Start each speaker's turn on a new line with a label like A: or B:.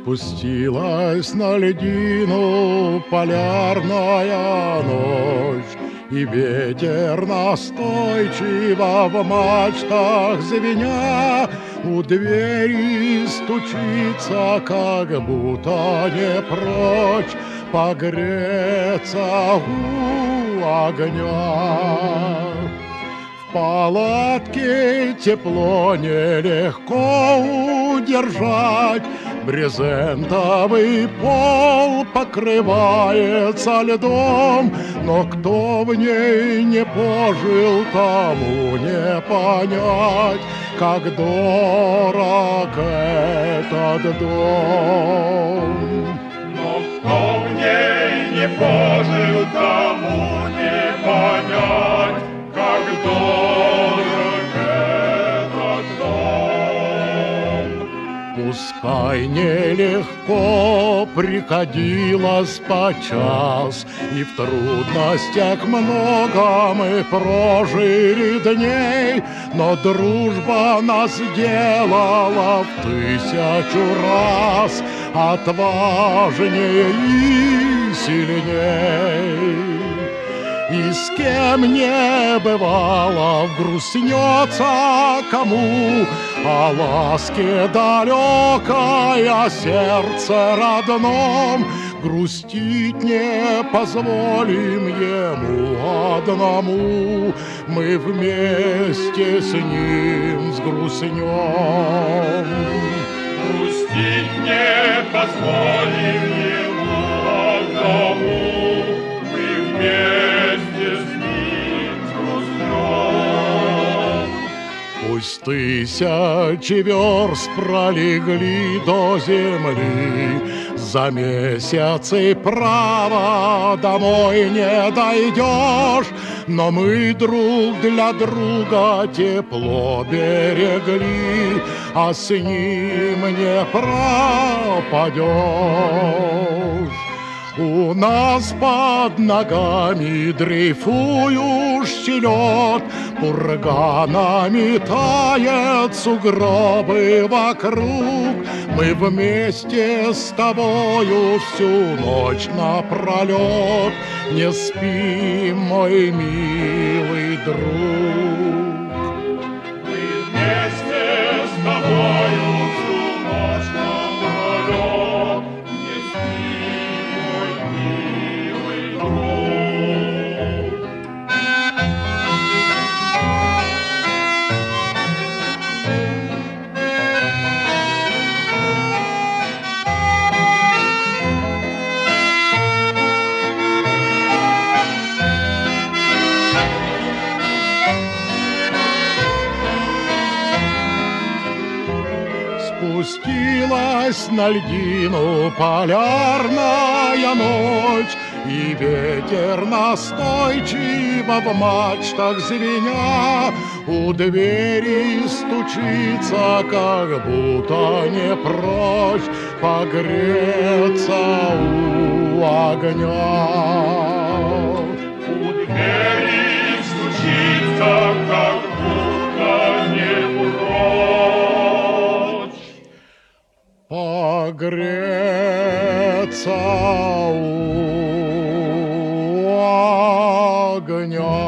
A: Спустилась на льдину полярная ночь, и ветер настойчиво в мачтах звеня у двери стучится, как будто не прочь погреться у огня. В палатке тепло нелегко удержать, брезентовый пол покрывается льдом, но кто в ней не пожил, тому не понять, как дорог этот дом.
B: Но кто в ней не пожил, тому не понять, как дорог этот дом.
A: Пускай нелегко приходилось подчас, и в трудностях много мы прожили дней, но дружба нас делала в 1000 раз отважнее и сильней. И с кем не бывало грустнется кому, о ласке далекой, о сердце родном, грустить не позволим ему одному, мы вместе с ним сгрустнем.
B: Грустить не позволим ему одному, мы вместе с ним сгрустнем.
A: Пусть 1000 верст пролегли до земли, за месяцы право домой не дойдешь, но мы друг для друга тепло берегли, а с ним не пропадешь. У нас под ногами дрейфующий лед, курганами тает сугробы вокруг. Мы вместе с тобою всю ночь напролет не спим, мой милый друг.
B: Мы вместе с тобою всю ночь напролет не спим, мой милый друг.
A: Спустилась на льдину полярная ночь, и ветер настойчиво в мачтах звеня у двери стучится, как будто не прочь погреться у огня.
B: У двери стучится, как будто не прочь
A: погреться у огня.